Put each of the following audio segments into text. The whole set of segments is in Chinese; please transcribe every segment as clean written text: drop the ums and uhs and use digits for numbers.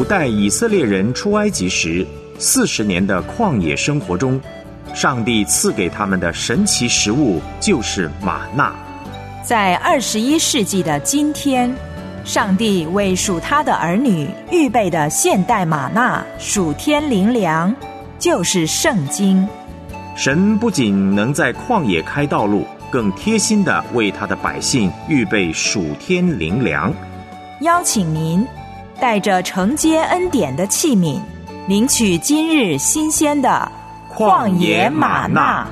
古代以色列人出埃及时40年的旷野生活中，上帝赐给他们的神奇食物就是玛纳。 在21世纪的今天，上帝为属他的儿女预备的现代玛纳属天灵粮，就是圣经。 神不仅能在旷野开道路，更贴心地为他的百姓预备属天灵粮。 邀请您带着承接恩典的器皿，领取今日新鲜的旷野玛纳。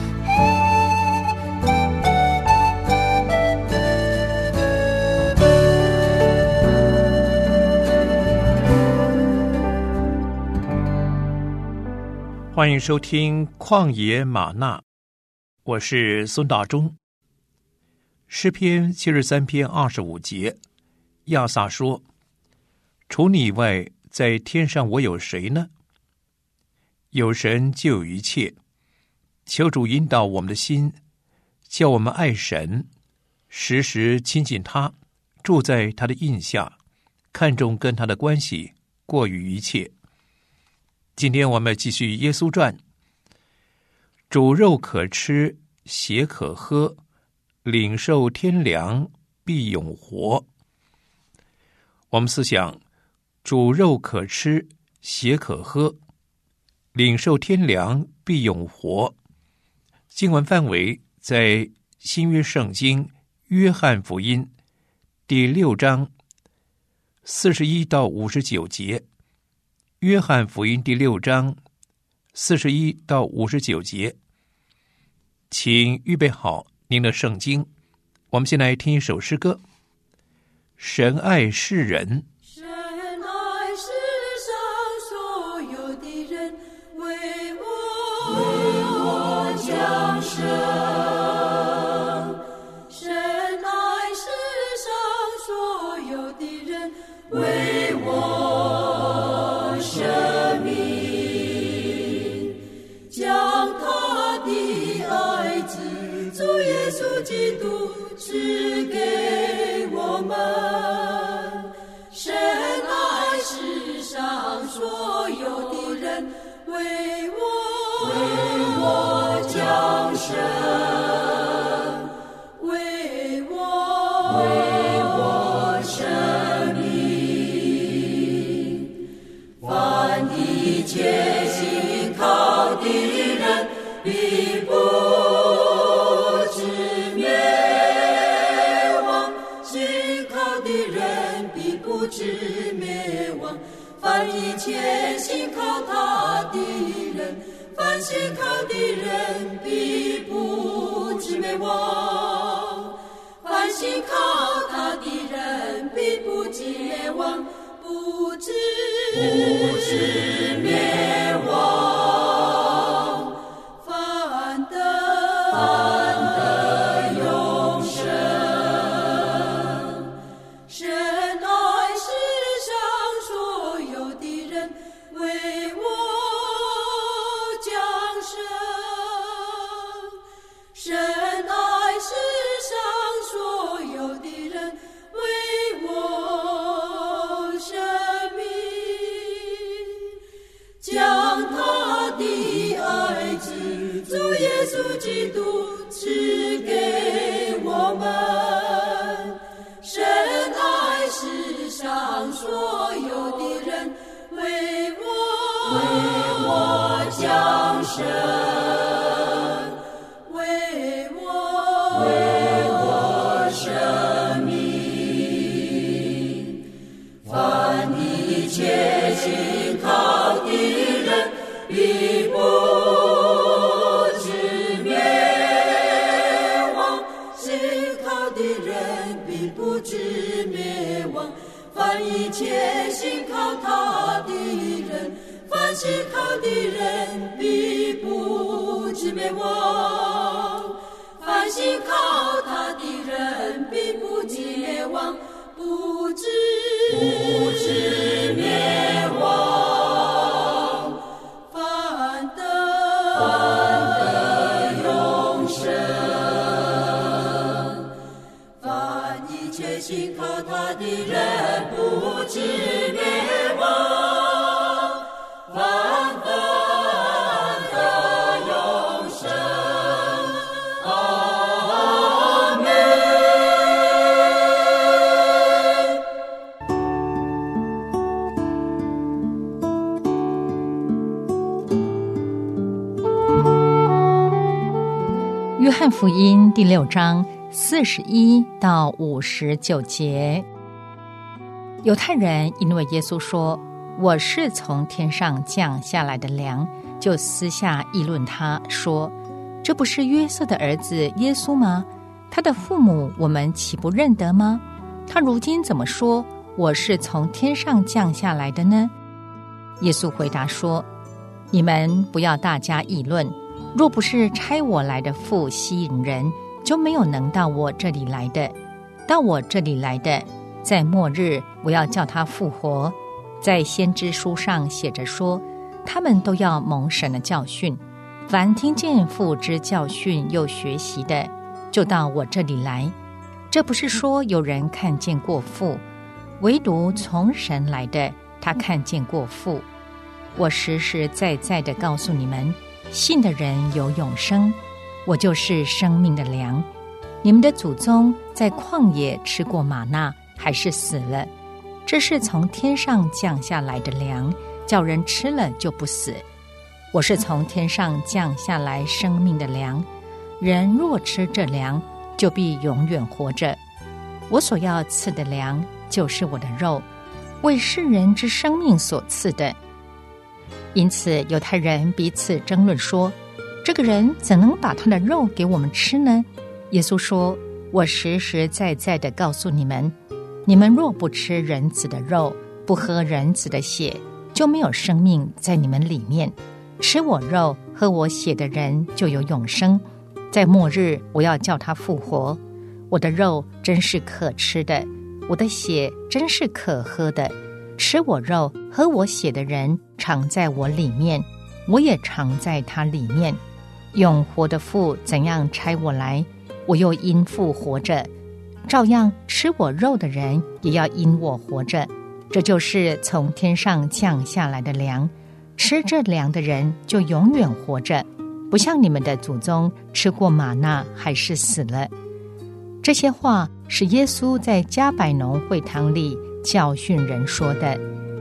欢迎收听旷野玛纳，我是孙大中。诗篇73篇25节，亚萨说：除你以外，在天上我有谁呢？有神就有一切。求主引导我们的心，叫我们爱神，时时亲近他，住在他的荫下，看重跟他的关系过于一切。今天我们继续耶稣传。主肉可吃，血可喝，领受天粮，必永活。我们思想，主肉可吃，血可喝，领受天粮，必永活。经文范围在新约圣经约翰福音第6章41到59节。约翰福音第6章41到59节，请预备好您的圣经。我们先来听一首诗歌。神爱世人， 神爱世上所有的人，为我降生。神爱世上所有的人，为我生命，将他的爱子主耶稣基督赐给我们。神爱世上所有的人，为我降生，为我生命。凡一切信靠的人，必不至灭亡；信靠的人，必不至灭亡。凡一切信靠他的人，凡信靠的人，必不至灭亡。凡信靠他的人，必不至灭亡，不至灭亡，反得永生。神爱世上所有的人，为我降生。神爱世上所有的人，为我生命，将他的爱子主耶稣基督赐给我们。神爱世上所有的人，为我降生，为我生命。凡一切信靠的人，必不至灭亡；信靠的人，必不至灭亡。凡一切信靠他的人，凡信靠的人，必不至灭亡。凡信靠他的人，必不至灭亡，不至灭亡，反得永生。凡一切信靠他的人，不至灭亡。 福音第6章41到59节。犹太人因为耶稣说我是从天上降下来的粮，就私下议论他，说这不是约瑟的儿子耶稣吗？他的父母我们岂不认得吗？他如今怎么说我是从天上降下来的呢？耶稣回答说，你们不要大家议论，若不是差我来的父吸引人，就没有能到我这里来的。到我这里来的，在末日我要叫他复活。在先知书上写着说，他们都要蒙神的教训。凡听见父之教训又学习的，就到我这里来。这不是说有人看见过父，唯独从神来的，他看见过父。我实实在在地告诉你们，信的人有永生，我就是生命的粮。你们的祖宗在旷野吃过玛纳，还是死了。这是从天上降下来的粮，叫人吃了就不死。我是从天上降下来生命的粮，人若吃这粮，就必永远活着。我所要赐的粮，就是我的肉，为世人之生命所赐的。因此犹太人彼此争论说，这个人怎能把他的肉给我们吃呢？耶稣说，我实实在在地告诉你们，你们若不吃人子的肉，不喝人子的血，就没有生命在你们里面。吃我肉喝我血的人就有永生，在末日我要叫他复活。我的肉真是可吃的，我的血真是可喝的。吃我肉喝我血的人常在我里面，我也常在他里面。永活的父怎样差我来，我又因父活着，照样吃我肉的人也要因我活着。这就是从天上降下来的粮，吃这粮的人就永远活着，不像你们的祖宗吃过玛纳还是死了。这些话是耶稣在加百农会堂里教训人说的。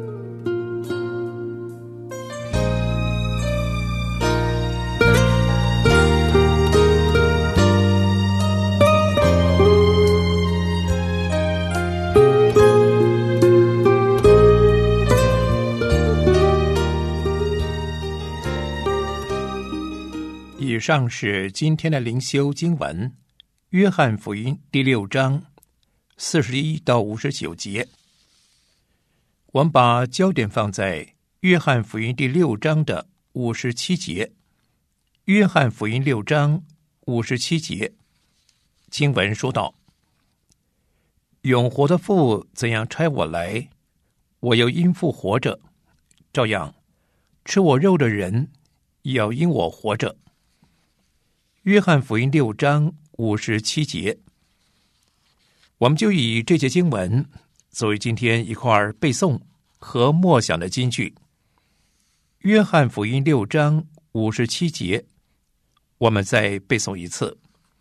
以上是今天的灵修经文，约翰福音第6章41到59节。我们把焦点放在约翰福音第6章的57节。约翰福音6章57节，经文说道，永活的父怎样差我来，我又因父活着，照样吃我肉的人也要因我活着。约翰福音6章57节，我们就以这节经文作为今天一块背诵和默想的金句。约翰福音6章57节，我们再背诵一次。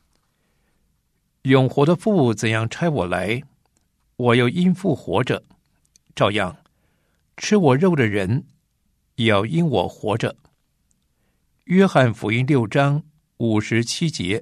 永活的父怎样差我来，我又因父活着，照样吃我肉的人也要因我活着。约翰福音6章57节。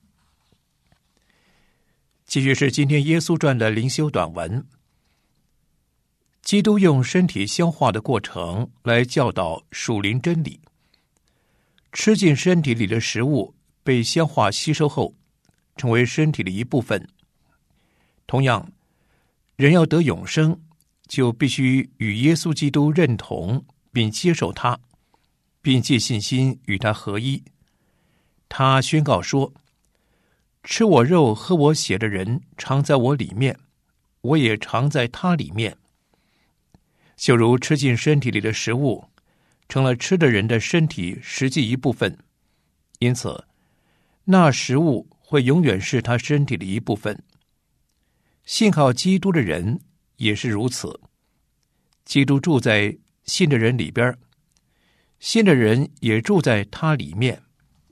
继续是今天耶稣传的灵修短文。基督用身体消化的过程来教导属灵真理。吃进身体里的食物被消化吸收后，成为身体的一部分。同样，人要得永生，就必须与耶稣基督认同并接受他，并借信心与他合一。他宣告说，吃我肉喝我血的人常在我里面，我也常在他里面。就如吃进身体里的食物成了吃的人的身体实际一部分，因此那食物会永远是他身体的一部分。信靠基督的人也是如此，基督住在信的人里边，信的人也住在他里面。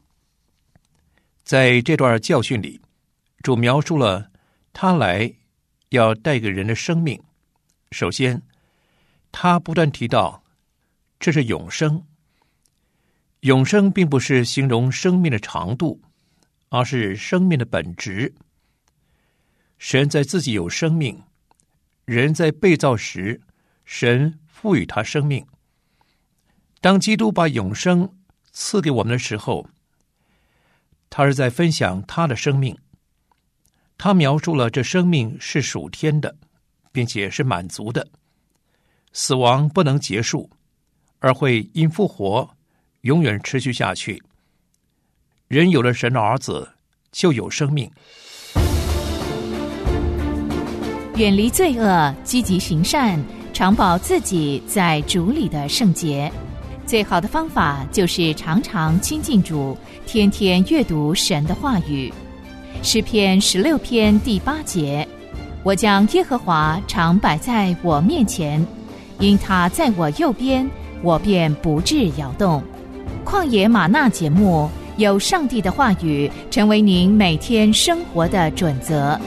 在这段教训里，主描述了他来要带给人的生命。首先，他不断提到这是永生。永生并不是形容生命的长度， 而是生命的本质。神在自己有生命，人在被造时，神赋予他生命。当基督把永生赐给我们的时候，他是在分享他的生命。他描述了这生命是属天的，并且是满足的，死亡不能结束，而会因复活永远持续下去。人有了神的儿子，就有生命。 远离罪恶，积极行善，常保自己在主里的圣洁。最好的方法就是常常亲近主，天天阅读神的话语。诗篇16篇第8节，我将耶和华常摆在我面前，因他在我右边，我便不致摇动。旷野吗哪节目，有上帝的话语成为您每天生活的准则。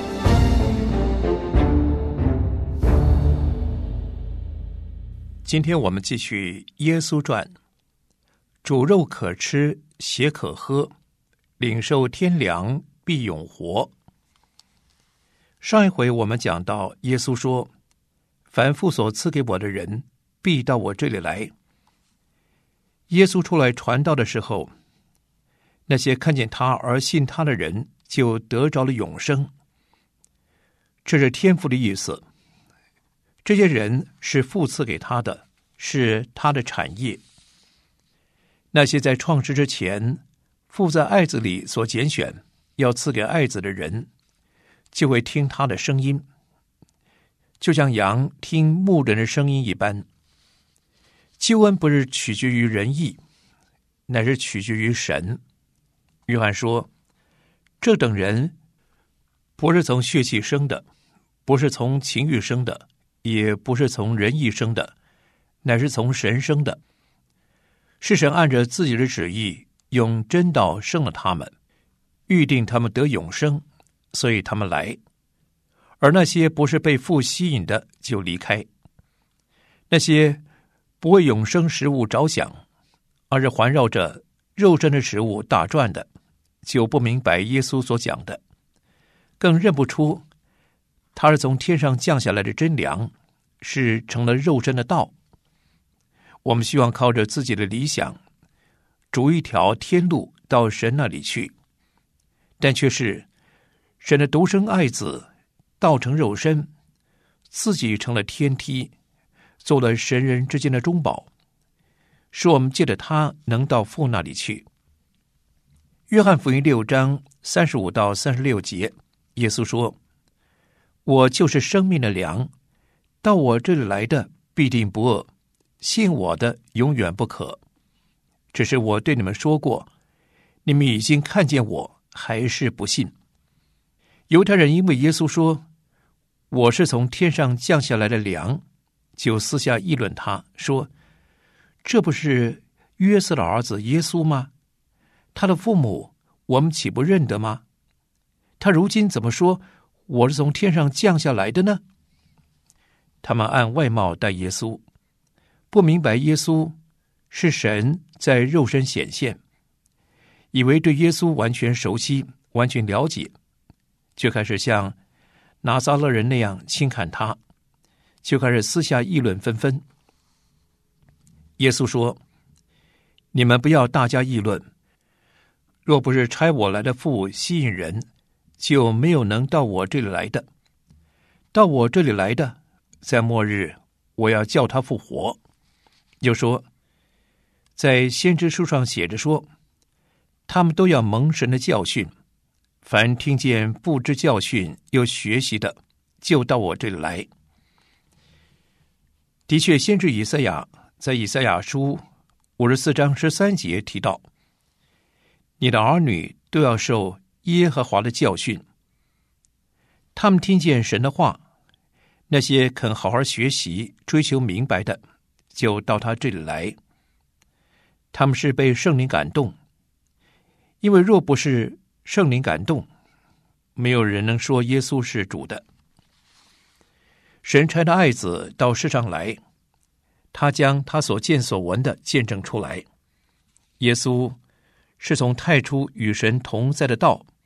今天我们继续耶稣传，主肉可吃，血可喝，领受天粮必永活。上一回我们讲到耶稣说，凡父所赐给我的人必到我这里来。耶稣出来传道的时候，那些看见他而信他的人就得着了永生。这是天父的意思，这些人是父赐给他的，是他的产业。那些在创世之前父在爱子里所拣选要赐给爱子的人，就会听他的声音，就像羊听牧人的声音一般。救恩不是取决于人意，乃是取决于神。约翰说，这等人不是从血气生的，不是从情欲生的，也不是从人意生的，乃是从神生的。是神按着自己的旨意用真道生了他们，预定他们得永生，所以他们来。而那些不是被父吸引的就离开。那些不为永生食物着想，而是环绕着肉身的食物打转的，就不明白耶稣所讲的，更认不出他是从天上降下来的真粮，是成了肉身的道。我们希望靠着自己的理想逐一条天路到神那里去，但却是神的独生爱子道成肉身，自己成了天梯，做了神人之间的中保，使我们借着他能到父那里去。约翰福音6章35到36节，耶稣说，我就是生命的粮，到我这里来的必定不饿，信我的永远不渴。只是我对你们说过，你们已经看见我，还是不信。犹太人因为耶稣说，我是从天上降下来的粮，就私下议论他，说，这不是约瑟的儿子耶稣吗？他的父母我们岂不认得吗？他如今怎么说我是从天上降下来的呢？他们按外貌待耶稣，不明白耶稣是神在肉身显现，以为对耶稣完全熟悉，完全了解，就开始像拿撒勒人那样轻看他，就开始私下议论纷纷。耶稣说，你们不要大家议论，若不是差我来的父吸引人，就没有能到我这里来的。到我这里来的，在末日我要叫他复活。又说，在先知书上写着说，他们都要蒙神的教训，凡听见不知教训又学习的，就到我这里来。的确，先知以赛亚在以赛亚书54章13节提到，你的儿女都要受耶和华的教训。他们听见神的话，那些肯好好学习追求明白的，就到他这里来。他们是被圣灵感动，因为若不是圣灵感动，没有人能说耶稣是主的。神差的爱子到世上来，他将他所见所闻的见证出来。耶稣是从太初与神同在的道，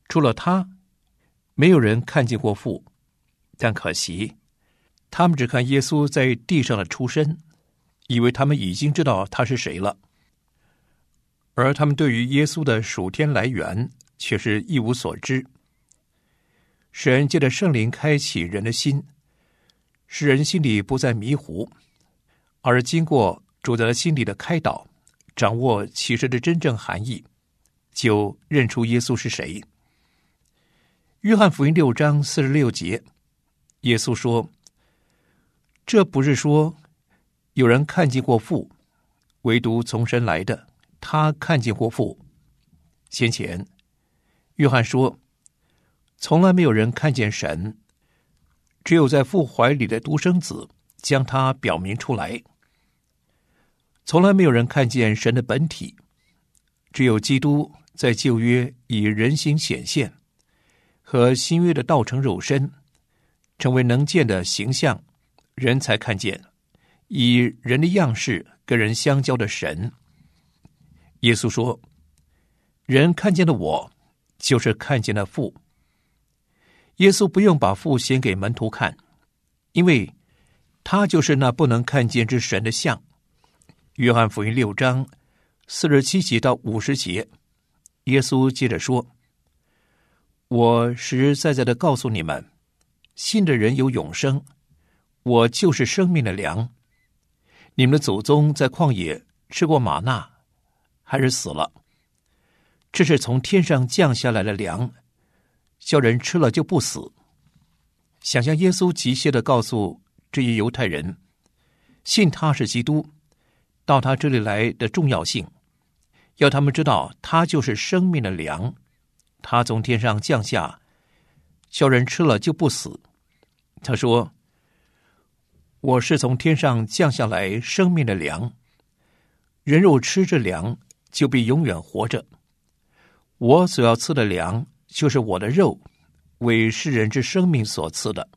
除了他，没有人看见过父。但可惜，他们只看耶稣在地上的出身，以为他们已经知道他是谁了。而他们对于耶稣的属天来源却是一无所知。神借着圣灵开启人的心，使人心里不再迷糊，而经过主在心里的开导，掌握启示的真正含义，就认出耶稣是谁。约翰福音6章46节，耶稣说：这不是说有人看见过父，唯独从神来的，他看见过父。先前约翰说，从来没有人看见神，只有在父怀里的独生子将他表明出来。从来没有人看见神的本体，只有基督在旧约以人形显现，和新约的道成肉身，成为能见的形象，人才看见以人的样式跟人相交的神。耶稣说，人看见了我，就是看见了父。耶稣不用把父显给门徒看，因为他就是那不能看见之神的像。约翰福音6章47节到50节，耶稣接着说，我实实在在的告诉你们，信的人有永生，我就是生命的粮。你们的祖宗在旷野吃过玛纳，还是死了？这是从天上降下来的粮，叫人吃了就不死。想象耶稣急切地告诉这些犹太人，信他是基督，到他这里来的重要性，要他们知道他就是生命的粮，他从天上降下，叫人吃了就不死。他说，我是从天上降下来生命的粮，人若吃这粮，就必永远活着。我所要赐的粮，就是我的肉，为世人之生命所赐的。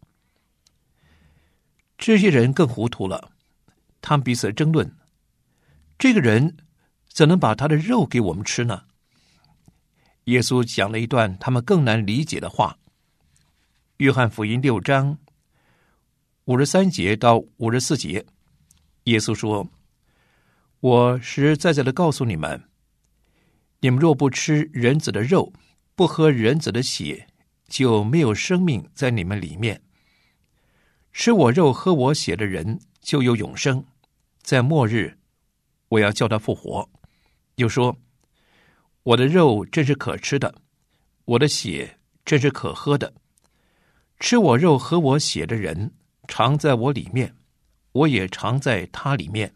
这些人更糊涂了，他们彼此争论，这个人怎能把他的肉给我们吃呢？耶稣讲了一段他们更难理解的话。约翰福音6章53节到54节，耶稣说，我实实在在的告诉你们，你们若不吃人子的肉，不喝人子的血，就没有生命在你们里面。吃我肉喝我血的人就有永生，在末日我要叫他复活。又说，我的肉真是可吃的，我的血真是可喝的。吃我肉喝我血的人常在我里面，我也常在他里面。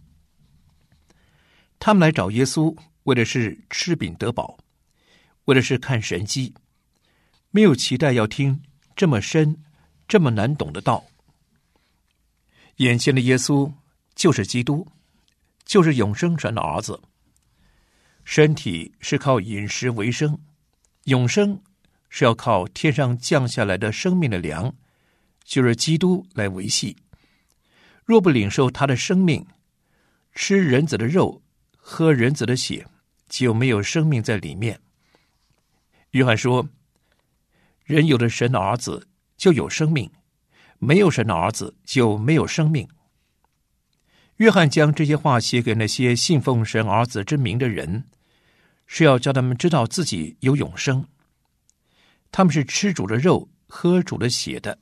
他们来找耶稣，为的是吃饼得饱，为的是看神迹，没有期待要听这么深这么难懂的道。眼前的耶稣就是基督，就是永生神的儿子。身体是靠饮食为生，永生是要靠天上降下来的生命的粮，就是基督来维系。若不领受他的生命，吃人子的肉，喝人子的血，就没有生命在里面。约翰说，人有了神的儿子就有生命，没有神的儿子就没有生命。约翰将这些话写给那些信奉神儿子之名的人，是要叫他们知道自己有永生。他们是吃主的肉喝主的血的。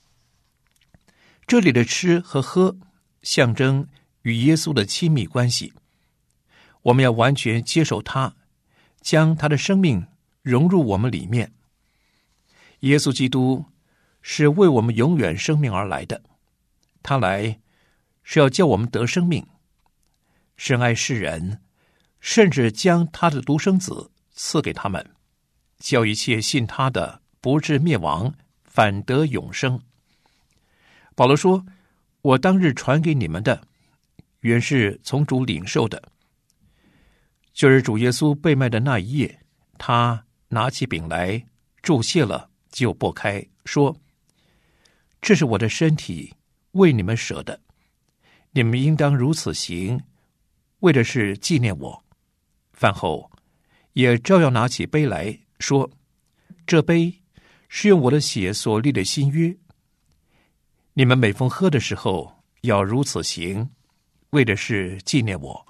这里的吃和喝象征与耶稣的亲密关系，我们要完全接受他，将他的生命融入我们里面。耶稣基督是为我们永远生命而来的，他来是要叫我们得生命。神爱世人，甚至将他的独生子赐给他们，叫一切信他的不至灭亡，反得永生。保罗说，我当日传给你们的，原是从主领受的。就是主耶稣被卖的那一夜，他拿起饼来，祝谢了，就擘开，说，这是我的身体，为你们舍的，你们应当如此行，为的是纪念我。饭后也照样拿起杯来，说， 这杯是用我的血所立的新约，你们每逢喝的时候要如此行，为的是纪念我。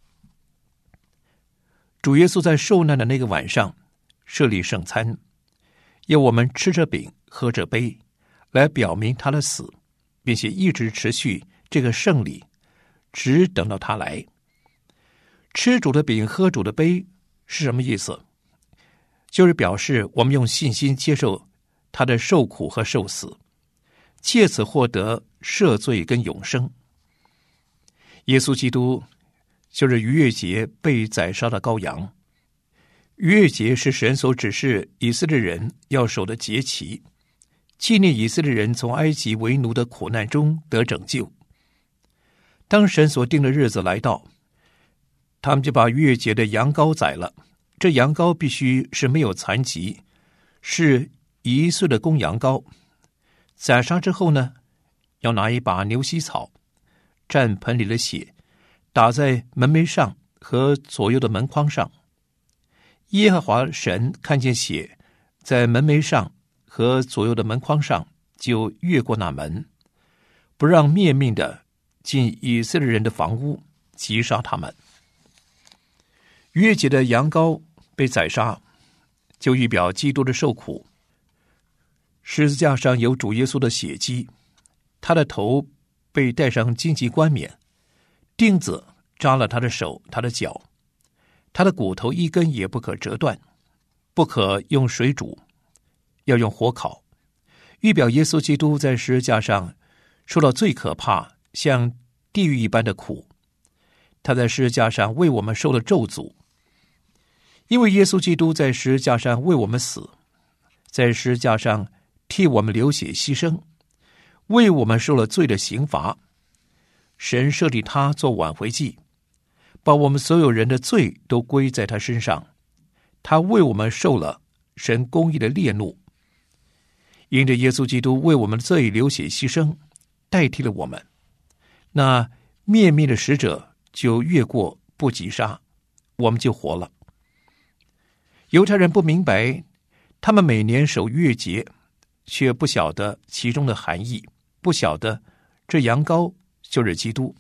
主耶稣在受难的那个晚上设立圣餐，要我们吃着饼喝着杯，来表明他的死，并且一直持续这个圣礼，只等到他来。吃主的饼喝主的杯是什么意思？就是表示我们用信心接受他的受苦和受死，借此获得赦罪跟永生。耶稣基督就是逾越节被宰杀的羔羊。逾越节是神所指示以色列人要守的节期，纪念以色列人从埃及为奴的苦难中得拯救。当神所定的日子来到，他们就把逾越节的羊羔宰了。这羊羔必须是没有残疾，是1岁的公羊羔。宰杀之后呢，要拿一把牛膝草，蘸盆里的血，打在门楣上和左右的门框上。耶和华神看见血在门楣上和左右的门框上，就越过那门，不让灭命的进以色列人的房屋，击杀他们。逾越节的羊羔被宰杀，就预表基督的受苦。十字架上有主耶稣的血迹，他的头被戴上荆棘冠冕，钉子扎了他的手他的脚，他的骨头一根也不可折断，不可用水煮，要用火烤，预表耶稣基督在十字架上受到最可怕像地狱一般的苦。他在十字架上为我们受了咒诅，因为耶稣基督在十字架上为我们死，在十字架上替我们流血牺牲，为我们受了罪的刑罚。神设立他做挽回祭，把我们所有人的罪都归在他身上。他为我们受了神公义的烈怒，因着耶稣基督为我们的罪流血牺牲，代替了我们，那灭命的使者就越过不击杀，我们就活了。犹太人不明白，他们每年守逾越节，却不晓得其中的含义，不晓得这羊羔就是基督。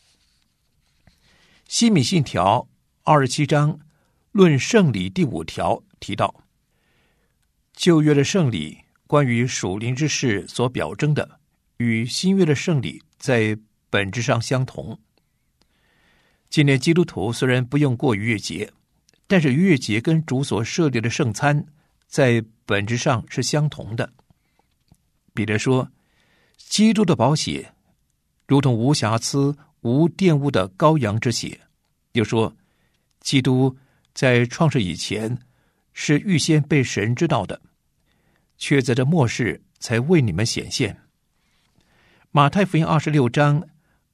西敏信条27章论圣礼第5条提到，旧约的圣礼关于属灵之事所表征的，与新约的圣礼在本质上相同。今年基督徒虽然不用过逾越节，但是逾越节跟主所设立的圣餐在本质上是相同的。彼得说，基督的宝血如同无瑕疵无玷污的羔羊之血。又说，基督在创世以前是预先被神知道的，却在这末世才为你们显现。马太福音26章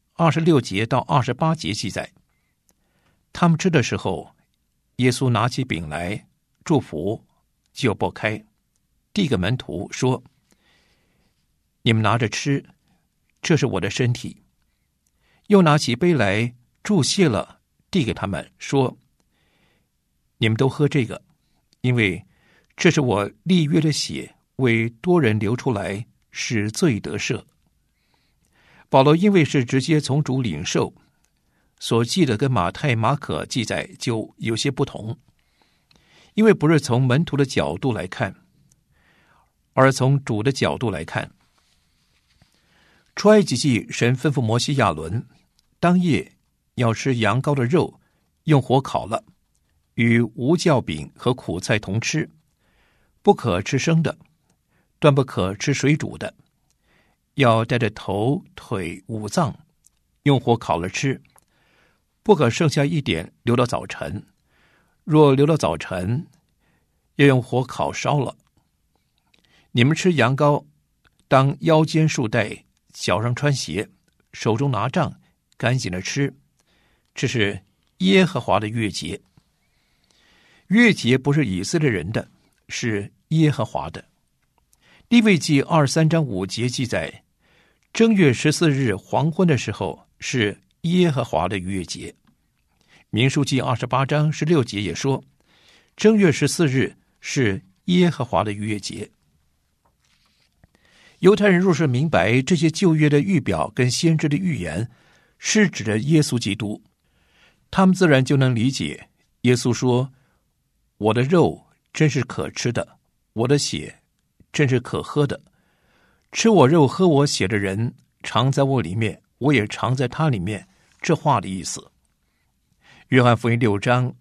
26节到28节记载，他们吃的时候，耶稣拿起饼来祝福，就擘开，递给门徒说，你们拿着吃，这是我的身体。又拿起杯来祝谢了，递给他们说，你们都喝这个，因为这是我立约的血，为多人流出来，使罪得赦。保罗因为是直接从主领受，所记的跟马太马可记载就有些不同，因为不是从门徒的角度来看，而从主的角度来看。出埃及记神吩咐摩西亚伦，当夜要吃羊羔的肉，用火烤了，与无酵饼和苦菜同吃，不可吃生的，断不可吃水煮的，要带着头腿五脏，用火烤了吃，不可剩下一点留到早晨，若留到早晨，要用火烤烧了。你们吃羊羔，当腰间束带，脚上穿鞋，手中拿杖，赶紧的吃，这是耶和华的逾越节。逾越节不是以色列人的，是耶和华的。利未记23章5节记载，正月14日黄昏的时候是耶和华的逾越节。民数记28章16节也说，正月14日是耶和华的逾越节。犹太人若是明白这些旧约的预表跟先知的预言是指着耶稣基督，他们自然就能理解耶稣说，我的肉真是可吃的，我的血真是可喝的，吃我肉喝我血的人常在我里面，我也常在他里面，这话的意思。约翰福音6章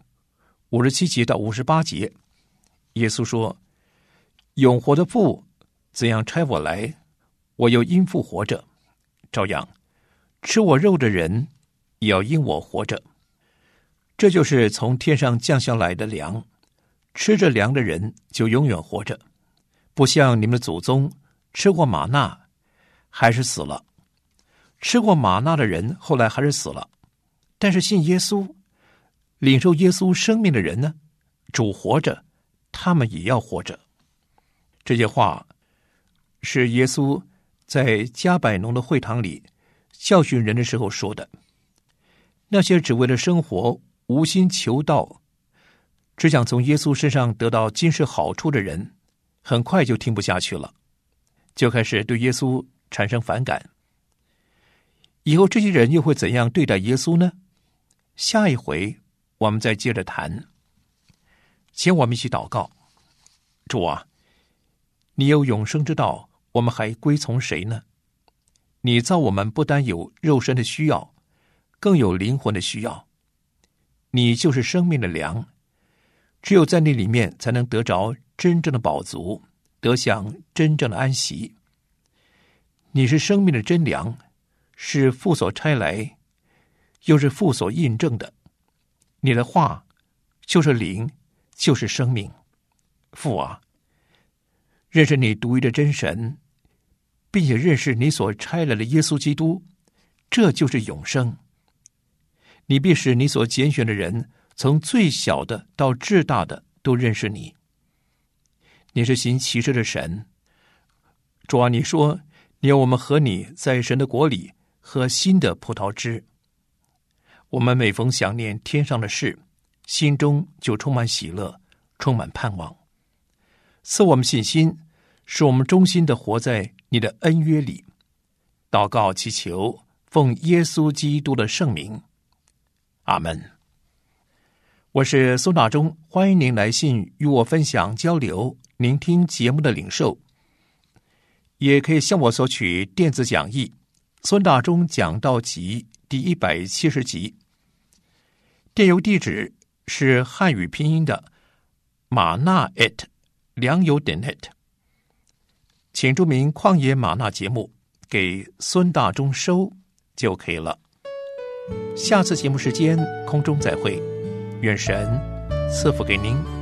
57节到58节，耶稣说，永活的父怎样差我来，我又因父活着，照样吃我肉的人也要因我活着。这就是从天上降下来的粮，吃着粮的人就永远活着，不像你们的祖宗吃过玛纳还是死了。吃过玛纳的人后来还是死了，但是信耶稣领受耶稣生命的人呢，主活着，他们也要活着。这些话是耶稣在加百农的会堂里教训人的时候说的。那些只为了生活无心求道，只想从耶稣身上得到今世好处的人，很快就听不下去了，就开始对耶稣产生反感。以后这些人又会怎样对待耶稣呢？下一回我们再接着谈。请我们一起祷告。主啊，你有永生之道，我们还归从谁呢？你造我们不单有肉身的需要，更有灵魂的需要。你就是生命的粮，只有在你里面才能得着真正的饱足，得享真正的安息。你是生命的真粮，是父所差来，又是父所印证的。你的话就是灵，就是生命。父啊，认识你独一的真神，并且认识你所差来的耶稣基督，这就是永生。你必使你所拣选的人，从最小的到至大的都认识你。你是行奇事的神。主啊，你说你要我们和你在神的国里喝新的葡萄汁。我们每逢想念天上的事，心中就充满喜乐，充满盼望。赐我们信心，使我们忠心的活在你的恩约里。祷告祈求，奉耶稣基督的圣名，阿们。我是孙大中，欢迎您来信与我分享交流您听节目的领受，也可以向我索取电子讲义孙大中讲道集第170集。电邮地址是汉语拼音的玛纳@良友.net， 请注明旷野玛纳节目给孙大中收就可以了。下次节目时间空中再会，愿神赐福给您。